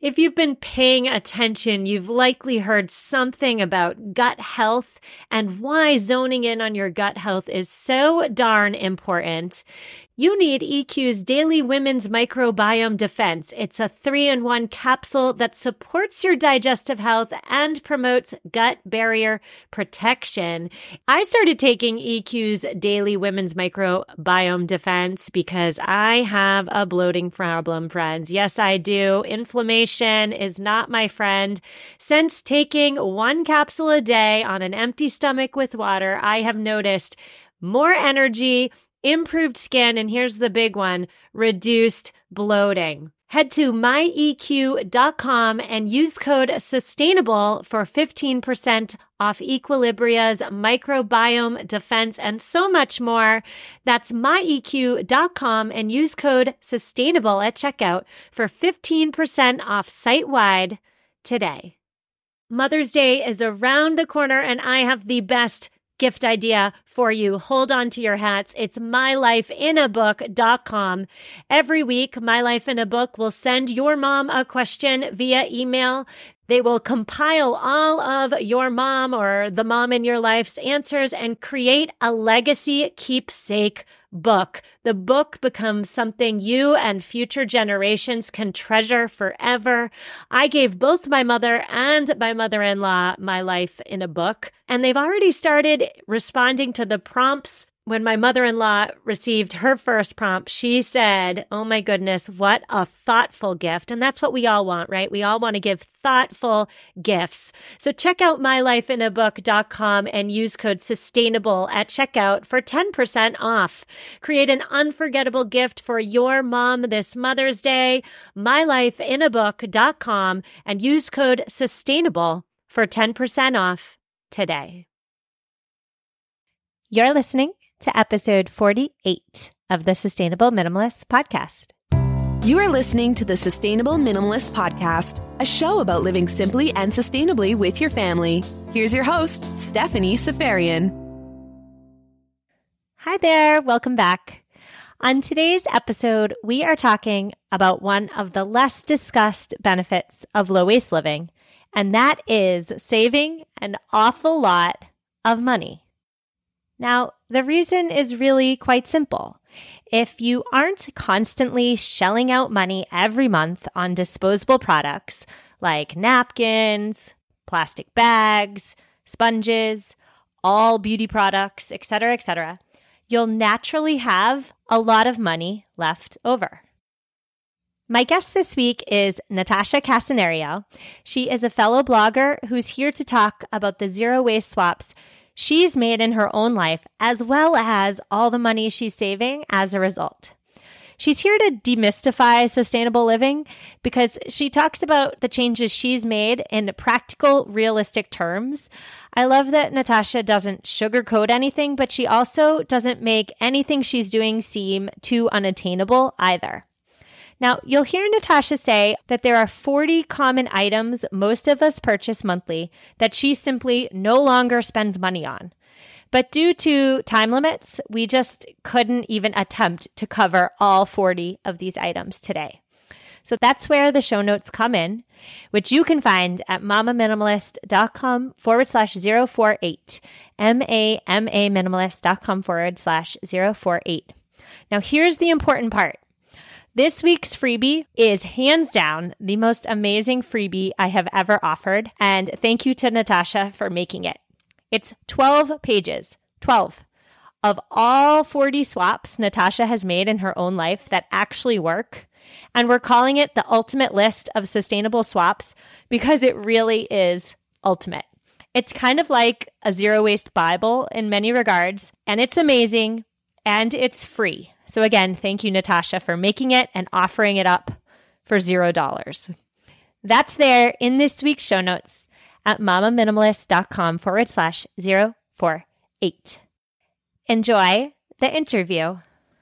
If you've been paying attention, you've likely heard something about gut health and why zoning in on your gut health is so darn important. You need EQ's Daily Women's Microbiome Defense. It's a 3-in-1 capsule that supports your digestive health and promotes gut barrier protection. I started taking EQ's Daily Women's Microbiome Defense because I have a bloating problem, friends. Yes, I do. Inflammation is not my friend. Since taking 1 capsule a day on an empty stomach with water, I have noticed more energy, improved skin, and here's the big one, reduced bloating. Head to myeq.com and use code SUSTAINABLE for 15% off Equilibria's microbiome defense and so much more. That's myeq.com and use code SUSTAINABLE at checkout for 15% off site-wide today. Mother's Day is around the corner and I have the best gift idea for you. Hold on to your hats. It's mylifeinabook.com. Every week, My Life in a Book will send your mom a question via email. They will compile all of your mom or the mom in your life's answers and create a legacy keepsake book. The book becomes something you and future generations can treasure forever. I gave both my mother and my mother-in-law My Life in a Book, and they've already started responding to the prompts. When my mother-in-law received her first prompt, she said, "Oh my goodness, what a thoughtful gift." And that's what we all want, right? We all want to give thoughtful gifts. So check out mylifeinabook.com and use code SUSTAINABLE at checkout for 10% off. Create an unforgettable gift for your mom this Mother's Day. mylifeinabook.com and use code SUSTAINABLE for 10% off today. You're listening to episode 48 of the Sustainable Minimalist Podcast. You are listening to the Sustainable Minimalist Podcast, a show about living simply and sustainably with your family. Here's your host, Stephanie Seferian. Hi there. Welcome back. On today's episode, we are talking about one of the less discussed benefits of low-waste living, and that is saving an awful lot of money. Now, the reason is really quite simple. If you aren't constantly shelling out money every month on disposable products like napkins, plastic bags, sponges, all beauty products, etc., you'll naturally have a lot of money left over. My guest this week is Natasha Casenario. She is a fellow blogger who's here to talk about the zero waste swaps she's made in her own life, as well as all the money she's saving as a result. She's here to demystify sustainable living because she talks about the changes she's made in practical, realistic terms. I love that Natasha doesn't sugarcoat anything, but she also doesn't make anything she's doing seem too unattainable either. Now, you'll hear Natasha say that there are 40 common items most of us purchase monthly that she simply no longer spends money on. But due to time limits, we just couldn't even attempt to cover all 40 of these items today. So that's where the show notes come in, which you can find at mamaminimalist.com/048, mamaminimalist.com/048. Now, here's the important part. This week's freebie is hands down the most amazing freebie I have ever offered, and thank you to Natasha for making it. It's 12 pages, 12, of all 40 swaps Natasha has made in her own life that actually work, and we're calling it the ultimate list of sustainable swaps because it really is ultimate. It's kind of like a zero-waste Bible in many regards, and it's amazing, and it's free. So again, thank you, Natasha, for making it and offering it up for $0. That's there in this week's show notes at mamaminimalist.com/048. Enjoy the interview.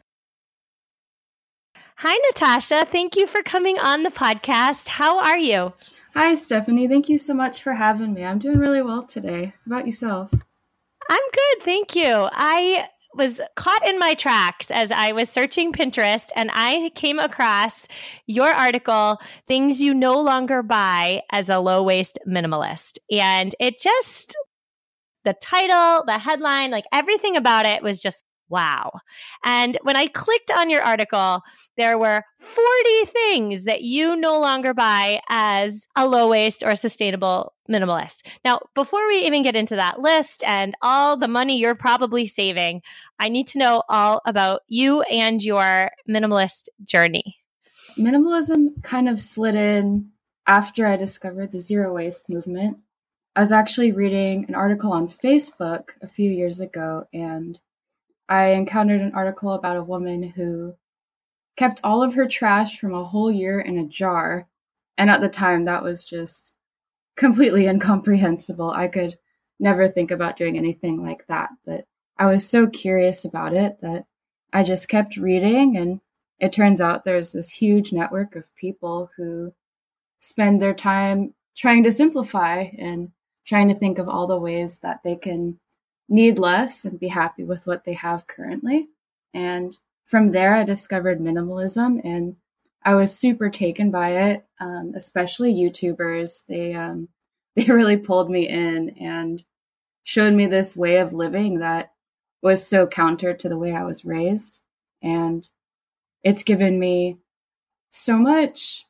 Hi, Natasha. Thank you for coming on the podcast. How are you? Hi, Stephanie. Thank you so much for having me. I'm doing really well today. How about yourself? I'm good. Thank you. I was caught in my tracks as I was searching Pinterest, and I came across your article, Things You No Longer Buy as a Low-Waste Minimalist. And it just, the title, the headline, like everything about it was just wow. And when I clicked on your article, there were 40 things that you no longer buy as a low waste or sustainable minimalist. Now, before we even get into that list and all the money you're probably saving, I need to know all about you and your minimalist journey. Minimalism kind of slid in after I discovered the zero waste movement. I was actually reading an article on Facebook a few years ago, and I encountered an article about a woman who kept all of her trash from a whole year in a jar. And at the time, that was just completely incomprehensible. I could never think about doing anything like that. But I was so curious about it that I just kept reading. And it turns out there's this huge network of people who spend their time trying to simplify and trying to think of all the ways that they can need less and be happy with what they have currently. And from there, I discovered minimalism, and I was super taken by it, especially YouTubers. They really pulled me in and showed me this way of living that was so counter to the way I was raised. And it's given me so much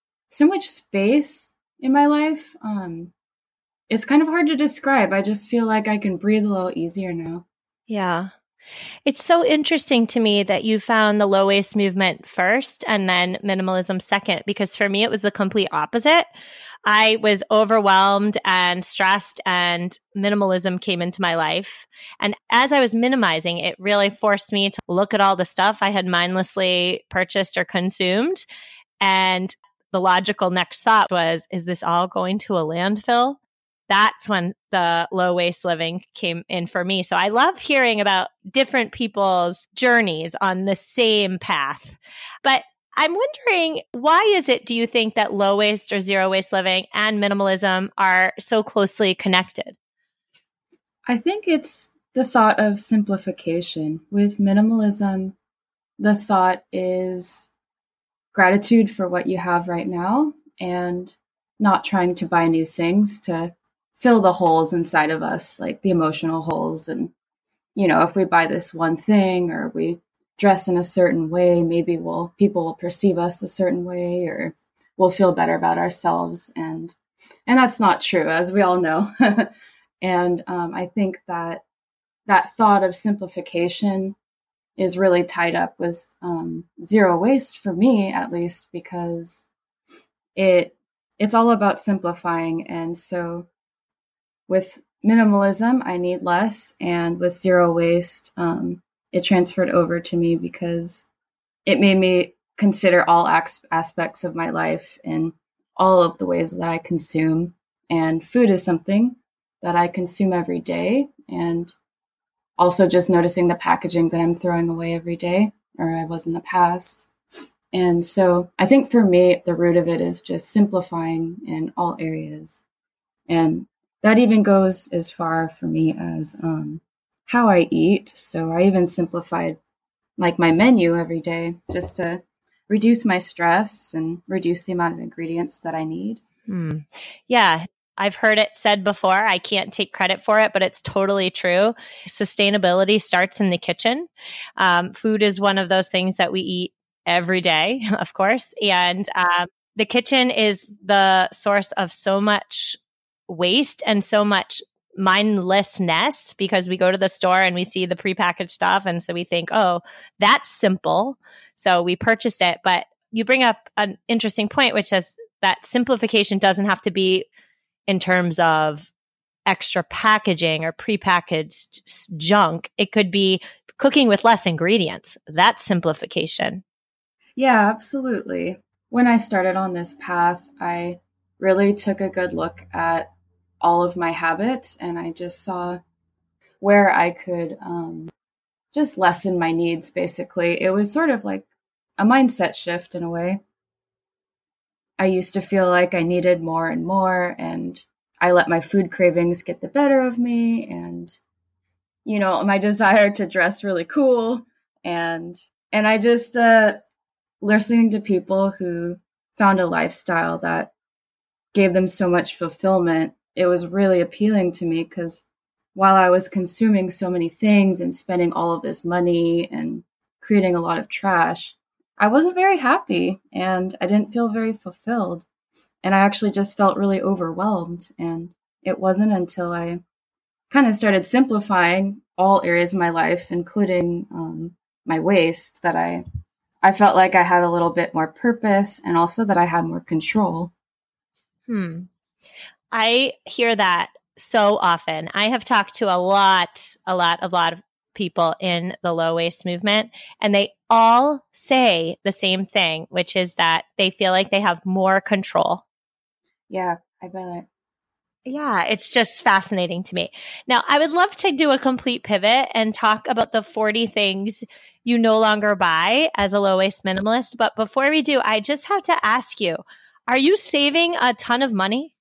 space in my life. It's kind of hard to describe. I just feel like I can breathe a little easier now. Yeah. It's so interesting to me that you found the low waste movement first and then minimalism second, because for me, it was the complete opposite. I was overwhelmed and stressed, and minimalism came into my life. And as I was minimizing, it really forced me to look at all the stuff I had mindlessly purchased or consumed. And the logical next thought was, is this all going to a landfill? That's when the low waste living came in for me. So I love hearing about different people's journeys on the same path. But I'm wondering, why is it, do you think, that low waste or zero waste living and minimalism are so closely connected? I think it's the thought of simplification. With minimalism, the thought is gratitude for what you have right now and not trying to buy new things to fill the holes inside of us, like the emotional holes. And, if we buy this one thing or we dress in a certain way, maybe people will perceive us a certain way, or we'll feel better about ourselves. And that's not true, as we all know. And I think that thought of simplification is really tied up with zero waste for me, at least, because it's all about simplifying. And so with minimalism, I need less, and with zero waste, it transferred over to me because it made me consider all aspects of my life and all of the ways that I consume. And food is something that I consume every day, and also just noticing the packaging that I'm throwing away every day, or I was in the past. And so I think for me, the root of it is just simplifying in all areas. And that even goes as far for me as how I eat. So I even simplified like my menu every day just to reduce my stress and reduce the amount of ingredients that I need. Yeah. I've heard it said before. I can't take credit for it, but it's totally true. Sustainability starts in the kitchen. Food is one of those things that we eat every day, of course. And the kitchen is the source of so much waste and so much mindlessness, because we go to the store and we see the prepackaged stuff. And so we think, oh, that's simple. So we purchase it. But you bring up an interesting point, which is that simplification doesn't have to be in terms of extra packaging or prepackaged junk. It could be cooking with less ingredients. That's simplification. Yeah, absolutely. When I started on this path, I really took a good look at all of my habits, and I just saw where I could just lessen my needs, basically. It was sort of like a mindset shift in a way. I used to feel like I needed more and more, and I let my food cravings get the better of me. And my desire to dress really cool. And I just, listening to people who found a lifestyle that gave them so much fulfillment, it was really appealing to me because while I was consuming so many things and spending all of this money and creating a lot of trash, I wasn't very happy and I didn't feel very fulfilled. And I actually just felt really overwhelmed. And it wasn't until I kind of started simplifying all areas of my life, including my waist, that I felt like I had a little bit more purpose and also that I had more control. I hear that so often. I have talked to a lot of people in the low waist movement, and they all say the same thing, which is that they feel like they have more control. Yeah, I bet. Yeah, it's just fascinating to me. Now, I would love to do a complete pivot and talk about the 40 things you no longer buy as a low waist minimalist. But before we do, I just have to ask you, are you saving a ton of money?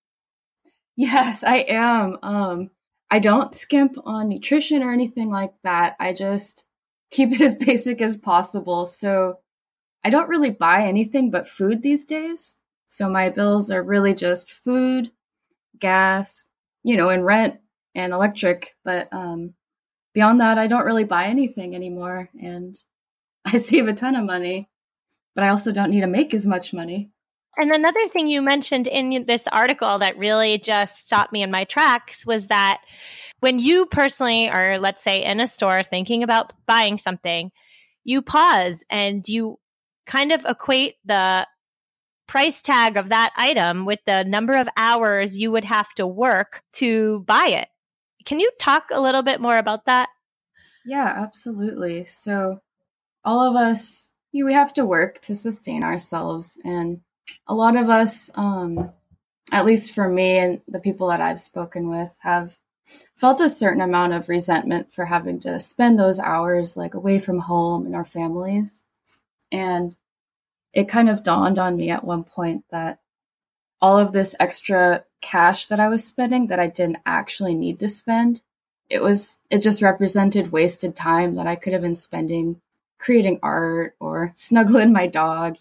Yes, I am. I don't skimp on nutrition or anything like that. I just keep it as basic as possible. So I don't really buy anything but food these days. So my bills are really just food, gas, and rent and electric. But beyond that, I don't really buy anything anymore. And I save a ton of money, but I also don't need to make as much money. And another thing you mentioned in this article that really just stopped me in my tracks was that when you personally are, let's say, in a store thinking about buying something, you pause and you kind of equate the price tag of that item with the number of hours you would have to work to buy it. Can you talk a little bit more about that? Yeah, absolutely. So all of us, we have to work to sustain ourselves. And a lot of us, at least for me and the people that I've spoken with, have felt a certain amount of resentment for having to spend those hours like away from home and our families. And it kind of dawned on me at one point that all of this extra cash that I was spending that I didn't actually need to spend, it just represented wasted time that I could have been spending creating art or snuggling my dog,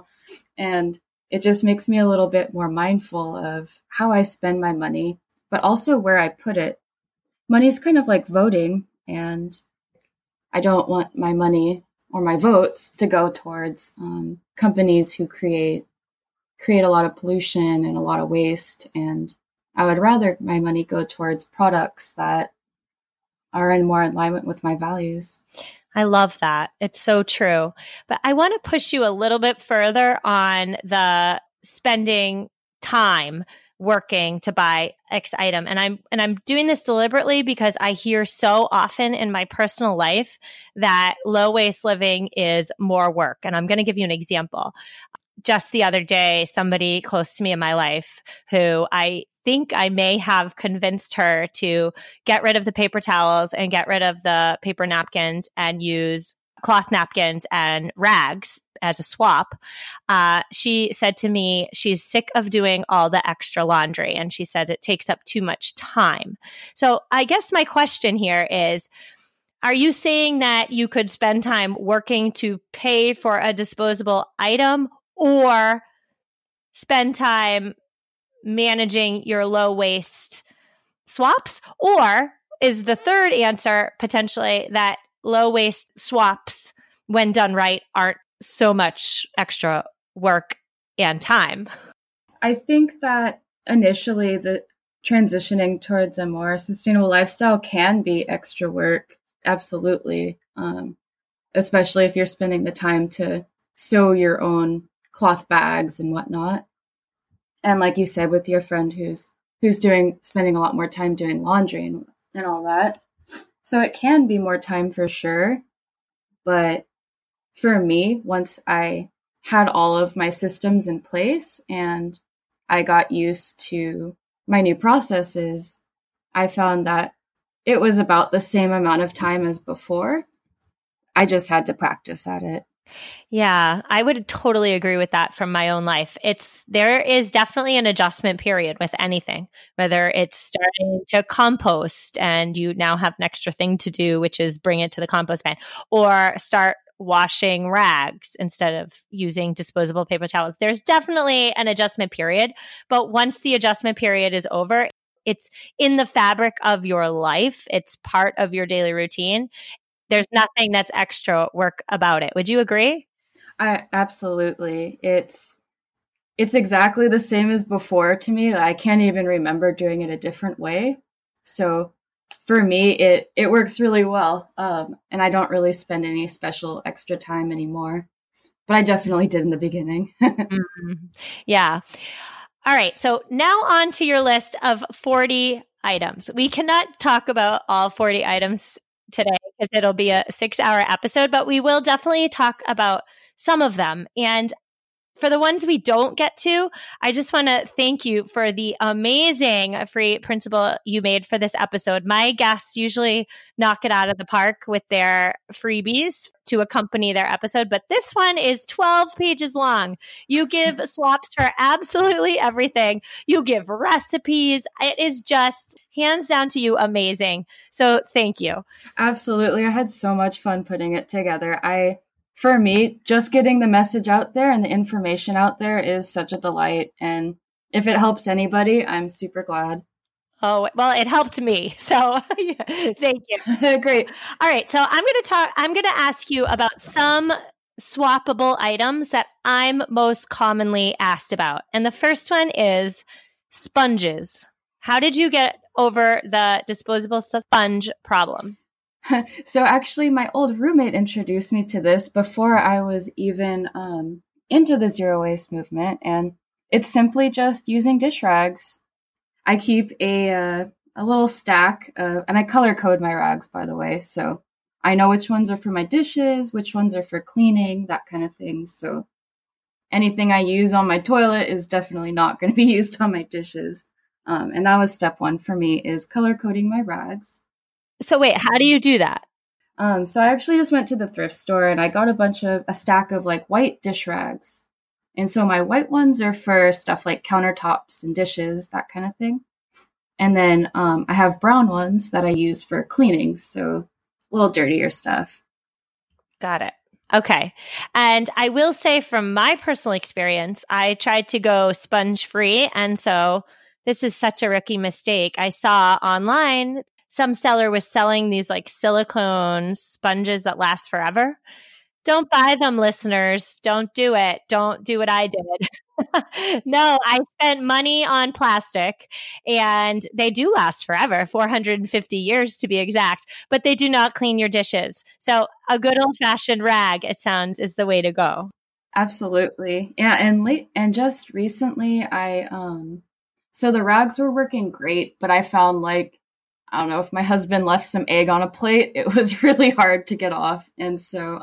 and it just makes me a little bit more mindful of how I spend my money, but also where I put it. Money's kind of like voting, and I don't want my money or my votes to go towards companies who create a lot of pollution and a lot of waste. And I would rather my money go towards products that are in more alignment with my values. I love that. It's so true. But I want to push you a little bit further on the spending time working to buy X item. And I'm doing this deliberately because I hear so often in my personal life that low waist living is more work. And I'm going to give you an example. Just the other day, somebody close to me in my life who I think I may have convinced her to get rid of the paper towels and get rid of the paper napkins and use cloth napkins and rags as a swap. She said to me she's sick of doing all the extra laundry, and she said it takes up too much time. So I guess my question here is, are you saying that you could spend time working to pay for a disposable item, or spend time managing your low waist swaps? Or is the third answer potentially that low waist swaps, when done right, aren't so much extra work and time? I think that initially the transitioning towards a more sustainable lifestyle can be extra work. Absolutely. Especially if you're spending the time to sew your own cloth bags and whatnot. And like you said, with your friend who's spending a lot more time doing laundry and all that. So it can be more time for sure. But for me, once I had all of my systems in place and I got used to my new processes, I found that it was about the same amount of time as before. I just had to practice at it. Yeah, I would totally agree with that from my own life. There is definitely an adjustment period with anything, whether it's starting to compost and you now have an extra thing to do, which is bring it to the compost bin, or start washing rags instead of using disposable paper towels. There's definitely an adjustment period, but once the adjustment period is over, it's in the fabric of your life. It's part of your daily routine. There's nothing that's extra work about it. Would you agree? I absolutely. It's exactly the same as before to me. I can't even remember doing it a different way. So for me, it works really well. And I don't really spend any special extra time anymore. But I definitely did in the beginning. Yeah. All right. So now on to your list of 40 items. We cannot talk about all 40 items today because it'll be a 6-hour episode, but we will definitely talk about some of them. And for the ones we don't get to, I just want to thank you for the amazing free principle you made for this episode. My guests usually knock it out of the park with their freebies to accompany their episode, but this one is 12 pages long. You give swaps for absolutely everything. You give recipes. It is just hands down to you amazing. So thank you. Absolutely. I had so much fun putting it together. For me, just getting the message out there and the information out there is such a delight. And if it helps anybody, I'm super glad. Oh, well, it helped me. So thank you. Great. All right. So I'm going to ask you about some swappable items that I'm most commonly asked about. And the first one is sponges. How did you get over the disposable sponge problem? So actually, my old roommate introduced me to this before I was even into the zero waste movement, and it's simply just using dish rags. I keep a little stack, and I color code my rags, by the way, so I know which ones are for my dishes, which ones are for cleaning, that kind of thing. So anything I use on my toilet is definitely not going to be used on my dishes. And that was step one for me, is color coding my rags. So wait, how do you do that? So I actually just went to the thrift store and I got a stack of like white dish rags. And so my white ones are for stuff like countertops and dishes, that kind of thing. And then I have brown ones that I use for cleaning, so a little dirtier stuff. Got it. Okay. And I will say from my personal experience, I tried to go sponge free. And so this is such a rookie mistake. I saw online some seller was selling these like silicone sponges that last forever. Don't buy them, listeners. Don't do it. Don't do what I did. No, I spent money on plastic and they do last forever, 450 years to be exact, but they do not clean your dishes. So a good old fashioned rag, it sounds, is the way to go. Absolutely. Yeah. And just recently so the rags were working great, but I found like, I don't know, if my husband left some egg on a plate, it was really hard to get off. And so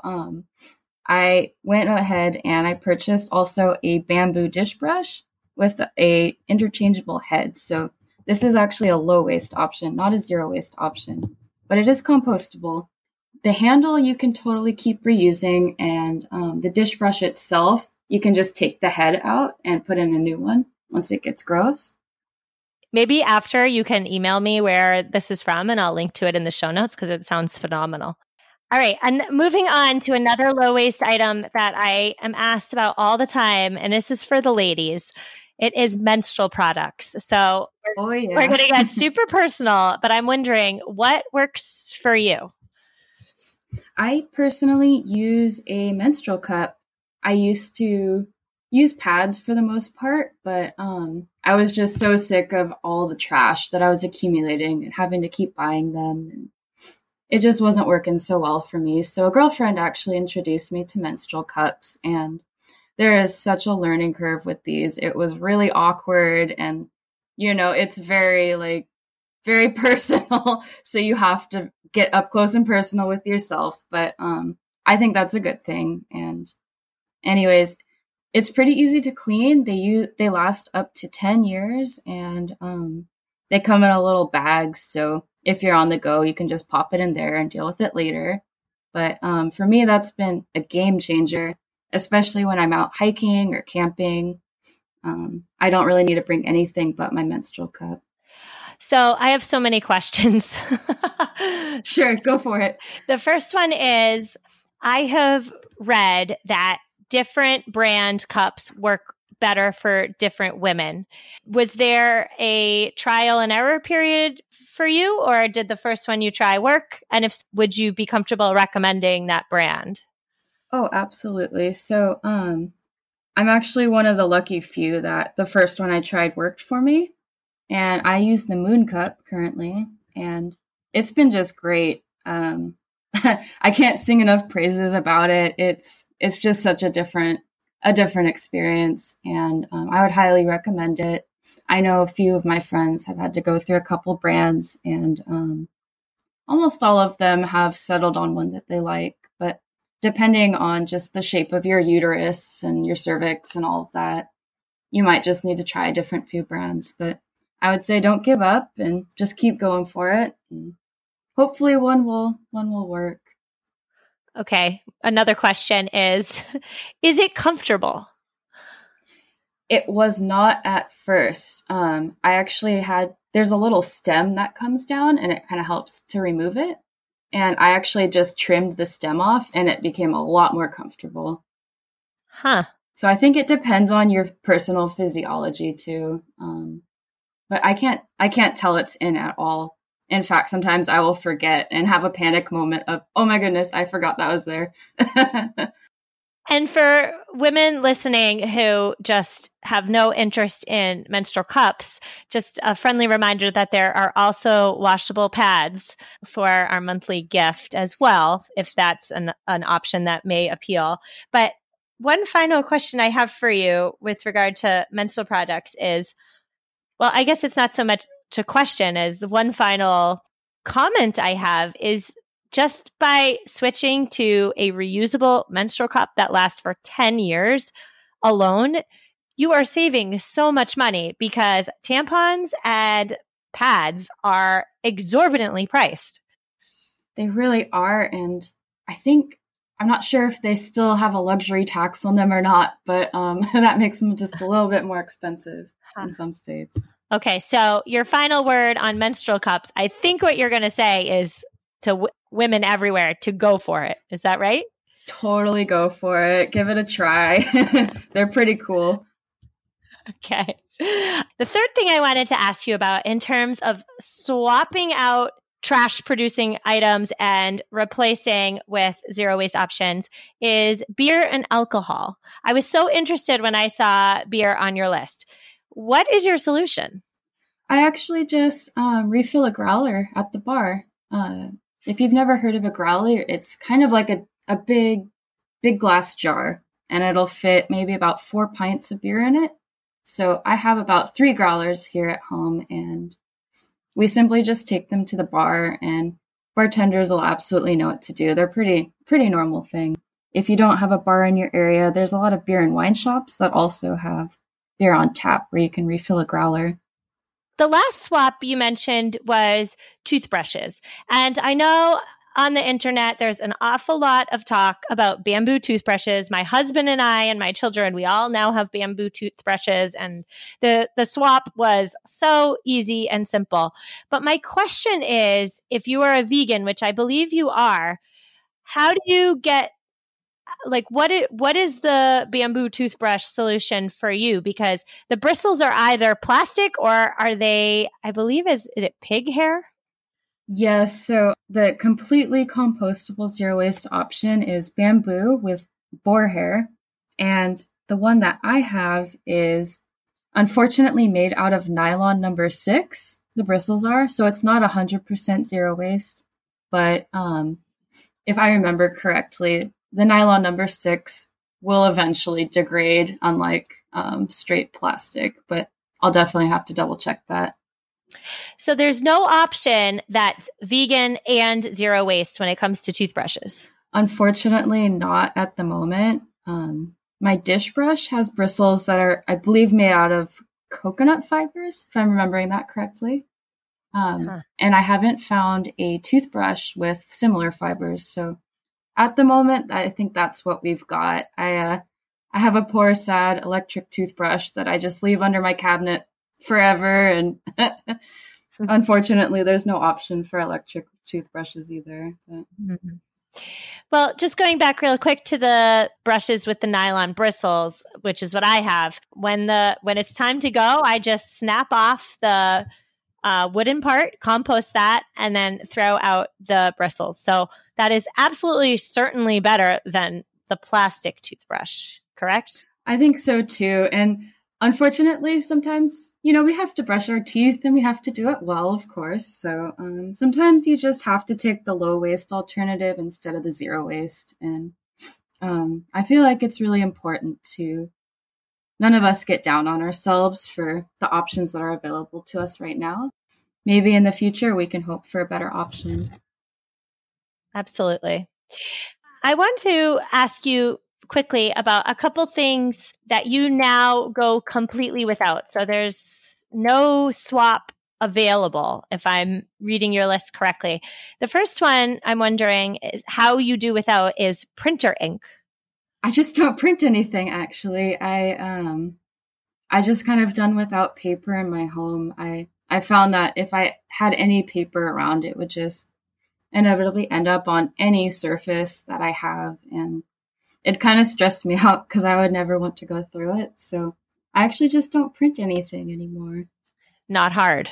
I went ahead and I purchased also a bamboo dish brush with a interchangeable head. So this is actually a low waste option, not a zero waste option, but it is compostable. The handle you can totally keep reusing, and the dish brush itself, you can just take the head out and put in a new one once it gets gross. Maybe after you can email me where this is from and I'll link to it in the show notes because it sounds phenomenal. All right. And moving on to another low waste item that I am asked about all the time, and this is for the ladies. It is menstrual products. So we're going to get super personal, but I'm wondering what works for you? I personally use a menstrual cup. I used to use pads for the most part, but I was just so sick of all the trash that I was accumulating and having to keep buying them. And it just wasn't working so well for me. So a girlfriend actually introduced me to menstrual cups, and there is such a learning curve with these. It was really awkward, and it's very personal. So you have to get up close and personal with yourself. But I think that's a good thing. And anyways, it's pretty easy to clean. They last up to 10 years, and they come in a little bag. So if you're on the go, you can just pop it in there and deal with it later. But for me, that's been a game changer, especially when I'm out hiking or camping. I don't really need to bring anything but my menstrual cup. So I have so many questions. Sure, go for it. The first one is, I have read that different brand cups work better for different women. Was there a trial and error period for you, or did the first one you try work? And if would you be comfortable recommending that brand? Oh, absolutely. So I'm actually one of the lucky few that the first one I tried worked for me. And I use the Moon Cup currently, and it's been just great. I can't sing enough praises about it. It's just such a different experience, and I would highly recommend it. I know a few of my friends have had to go through a couple brands, and almost all of them have settled on one that they like. But depending on just the shape of your uterus and your cervix and all of that, you might just need to try a different few brands. But I would say don't give up and just keep going for it. And hopefully one will work. Okay. Another question is it comfortable? It was not at first. I actually there's a little stem that comes down and it kind of helps to remove it. And I actually just trimmed the stem off and it became a lot more comfortable. Huh. So I think it depends on your personal physiology too. But I can't tell it's in at all. In fact, sometimes I will forget and have a panic moment of, oh my goodness, I forgot that was there. And for women listening who just have no interest in menstrual cups, just a friendly reminder that there are also washable pads for our monthly gift as well, if that's an option that may appeal. But one final question I have for you with regard to menstrual products is, well, I guess it's not so much a question as one final comment I have is, just by switching to a reusable menstrual cup that lasts for 10 years alone, you are saving so much money because tampons and pads are exorbitantly priced. They really are. And I'm not sure if they still have a luxury tax on them or not, but that makes them just a little bit more expensive in some states. Okay, so your final word on menstrual cups, I think what you're going to say is to women everywhere to go for it. Is that right? Totally go for it. Give it a try. They're pretty cool. Okay. The third thing I wanted to ask you about in terms of swapping out trash producing items and replacing with zero waste options is beer and alcohol. I was so interested when I saw beer on your list. What is your solution? I actually just refill a growler at the bar. If you've never heard of a growler, it's kind of like a big glass jar, and it'll fit maybe about 4 pints of beer in it. So I have about 3 growlers here at home, and we simply just take them to the bar, and bartenders will absolutely know what to do. They're pretty normal thing. If you don't have a bar in your area, there's a lot of beer and wine shops that also have beer on tap where you can refill a growler. The last swap you mentioned was toothbrushes. And I know on the internet, there's an awful lot of talk about bamboo toothbrushes. My husband and I and my children, we all now have bamboo toothbrushes. And the swap was so easy and simple. But my question is, if you are a vegan, which I believe you are, how do you get, what is the bamboo toothbrush solution for you? Because the bristles are either plastic or are they, I believe, is it pig hair? Yes. So the completely compostable zero waste option is bamboo with boar hair. And the one that I have is unfortunately made out of nylon number 6. The bristles are, so it's not 100% zero waste. But if I remember correctly, the nylon number 6 will eventually degrade, unlike straight plastic, but I'll definitely have to double check that. So there's no option that's vegan and zero waste when it comes to toothbrushes? Unfortunately, not at the moment. My dish brush has bristles that are, I believe, made out of coconut fibers, if I'm remembering that correctly. And I haven't found a toothbrush with similar fibers, so at the moment, I think that's what we've got. I have a poor, sad electric toothbrush that I just leave under my cabinet forever. And unfortunately, there's no option for electric toothbrushes either. But. Mm-hmm. Well, just going back real quick to the brushes with the nylon bristles, which is what I have. When it's time to go, I just snap off the wooden part, compost that, and then throw out the bristles. So that is absolutely certainly better than the plastic toothbrush, correct? I think so too. And unfortunately, sometimes, we have to brush our teeth and we have to do it well, of course. So sometimes you just have to take the low waste alternative instead of the zero waste. And I feel like it's really important to none of us get down on ourselves for the options that are available to us right now. Maybe in the future, we can hope for a better option. Absolutely. I want to ask you quickly about a couple things that you now go completely without. So there's no swap available, if I'm reading your list correctly. The first one I'm wondering is how you do without is printer ink. I just don't print anything, actually. I just kind of done without paper in my home. I found that if I had any paper around, it would just inevitably end up on any surface that I have. And it kind of stressed me out because I would never want to go through it. So I actually just don't print anything anymore. Not hard.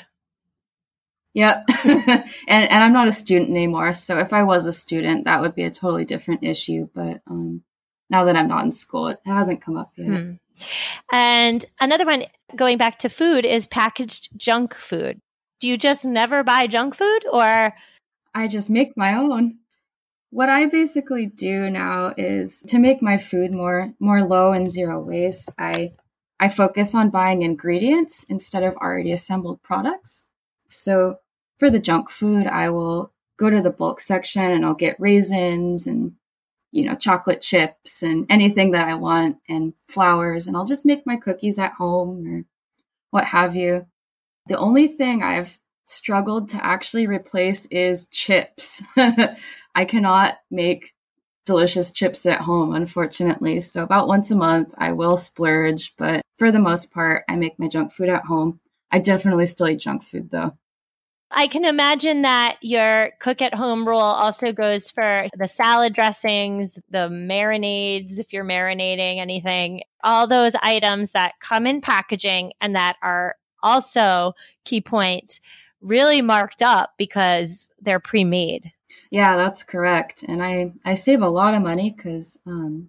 Yep. and I'm not a student anymore. So if I was a student, that would be a totally different issue. But now that I'm not in school, it hasn't come up yet. And another one, going back to food, is packaged junk food. Do you just never buy junk food, or? I just make my own. What I basically do now is to make my food more low and zero waste. I focus on buying ingredients instead of already assembled products. So for the junk food, I will go to the bulk section and I'll get raisins and chocolate chips and anything that I want and flours, and I'll just make my cookies at home or what have you. The only thing I've struggled to actually replace is chips. I cannot make delicious chips at home, unfortunately. So about once a month, I will splurge, but for the most part, I make my junk food at home. I definitely still eat junk food, though. I can imagine that your cook at home rule also goes for the salad dressings, the marinades, if you're marinating anything, all those items that come in packaging and that are also, key point, really marked up because they're pre-made. Yeah, that's correct. And I save a lot of money because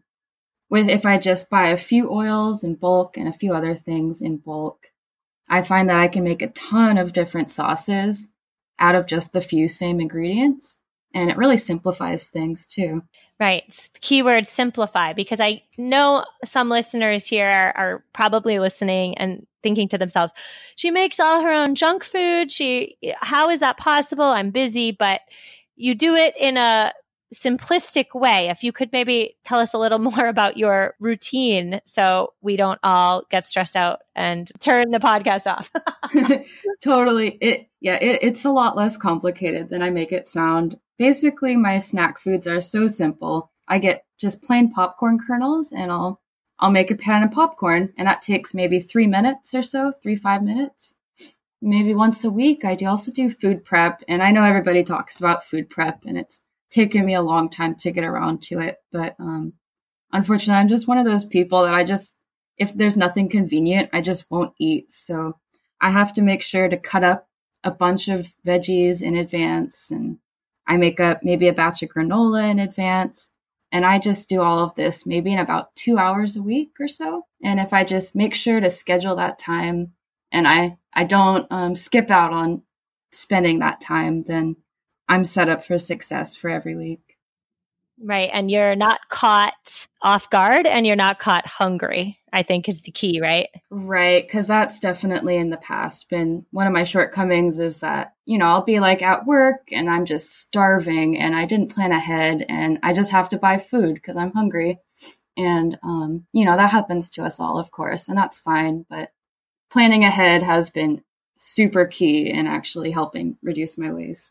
if I just buy a few oils in bulk and a few other things in bulk, I find that I can make a ton of different sauces out of just the few same ingredients. And it really simplifies things too. Right. Keyword simplify, because I know some listeners here are probably listening and thinking to themselves, she makes all her own junk food. How is that possible? I'm busy, but you do it in a simplistic way. If you could maybe tell us a little more about your routine so we don't all get stressed out and turn the podcast off. Totally. It's a lot less complicated than I make it sound. Basically, my snack foods are so simple. I get just plain popcorn kernels and I'll make a pan of popcorn, and that takes maybe 3 minutes or so, 5 minutes. Maybe once a week. I also do food prep, and I know everybody talks about food prep and it's taken me a long time to get around to it. But unfortunately, I'm just one of those people that if there's nothing convenient, I just won't eat. So I have to make sure to cut up a bunch of veggies in advance, and I make up maybe a batch of granola in advance. And I just do all of this maybe in about 2 hours a week or so. And if I just make sure to schedule that time and I don't skip out on spending that time, then I'm set up for success for every week. Right. And you're not caught off guard and you're not caught hungry, I think is the key, right? Right. Because that's definitely in the past been one of my shortcomings, is that, I'll be like at work and I'm just starving and I didn't plan ahead and I just have to buy food because I'm hungry. And, that happens to us all, of course, and that's fine. But planning ahead has been super key in actually helping reduce my waste.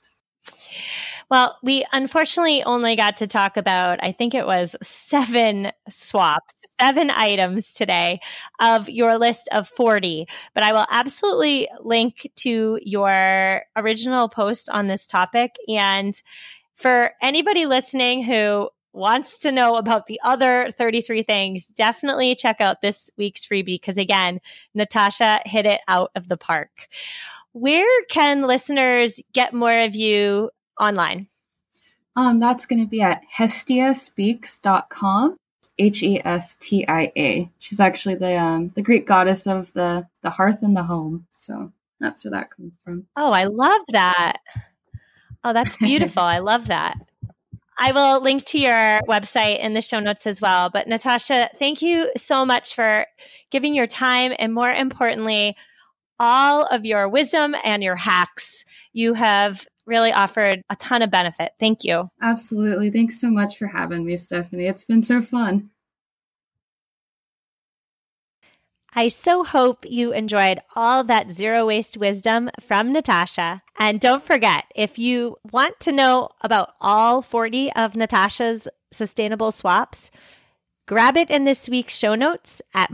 Well, we unfortunately only got to talk about, I think it was 7 swaps, 7 items today of your list of 40. But I will absolutely link to your original post on this topic. And for anybody listening who wants to know about the other 33 things, definitely check out this week's freebie because, again, Natasha hit it out of the park. Where can listeners get more of you online? That's going to be at hestiaspeaks.com, Hestia. She's actually the Greek goddess of the hearth and the home. So that's where that comes from. Oh, I love that. Oh, that's beautiful. I love that. I will link to your website in the show notes as well. But Natasha, thank you so much for giving your time and, more importantly, all of your wisdom and your hacks. You have really offered a ton of benefit. Thank you. Absolutely. Thanks so much for having me, Stephanie. It's been so fun. I so hope you enjoyed all that zero waste wisdom from Natasha. And don't forget, if you want to know about all 40 of Natasha's sustainable swaps, grab it in this week's show notes at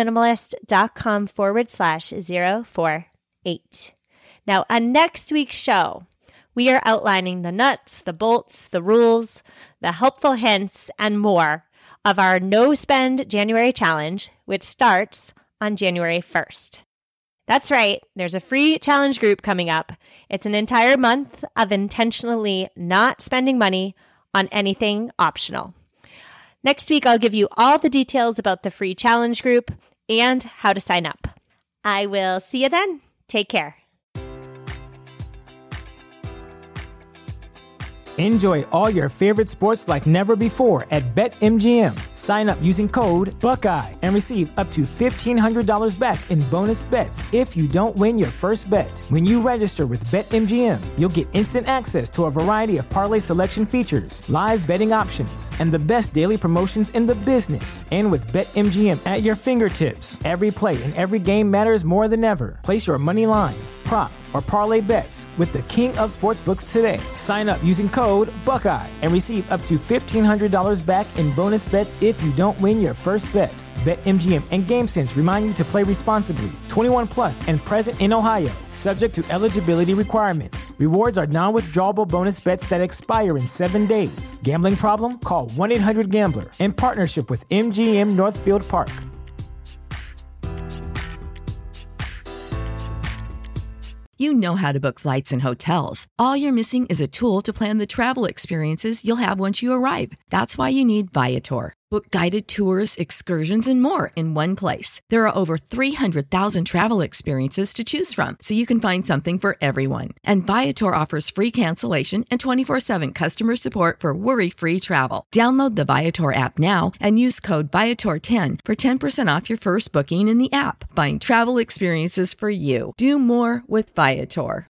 mamaminimalist.com/048. Now, on next week's show, we are outlining the nuts, the bolts, the rules, the helpful hints, and more of our No Spend January challenge, which starts on January 1st. That's right, there's a free challenge group coming up. It's an entire month of intentionally not spending money on anything optional. Next week, I'll give you all the details about the free challenge group and how to sign up. I will see you then. Take care. Enjoy all your favorite sports like never before at BetMGM. Sign up using code Buckeye and receive up to $1,500 back in bonus bets if you don't win your first bet. When you register with BetMGM, you'll get instant access to a variety of parlay selection features, live betting options, and the best daily promotions in the business. And with BetMGM at your fingertips, every play and every game matters more than ever. Place your money line, prop, or parlay bets with the king of sportsbooks today. Sign up using code Buckeye and receive up to $1,500 back in bonus bets if you don't win your first bet. BetMGM and GameSense remind you to play responsibly. 21 plus and present in Ohio, subject to eligibility requirements. Rewards are non-withdrawable bonus bets that expire in 7 days. Gambling problem? Call 1-800-GAMBLER in partnership with MGM Northfield Park. You know how to book flights and hotels. All you're missing is a tool to plan the travel experiences you'll have once you arrive. That's why you need Viator. Book guided tours, excursions, and more in one place. There are over 300,000 travel experiences to choose from, so you can find something for everyone. And Viator offers free cancellation and 24/7 customer support for worry-free travel. Download the Viator app now and use code Viator10 for 10% off your first booking in the app. Find travel experiences for you. Do more with Viator.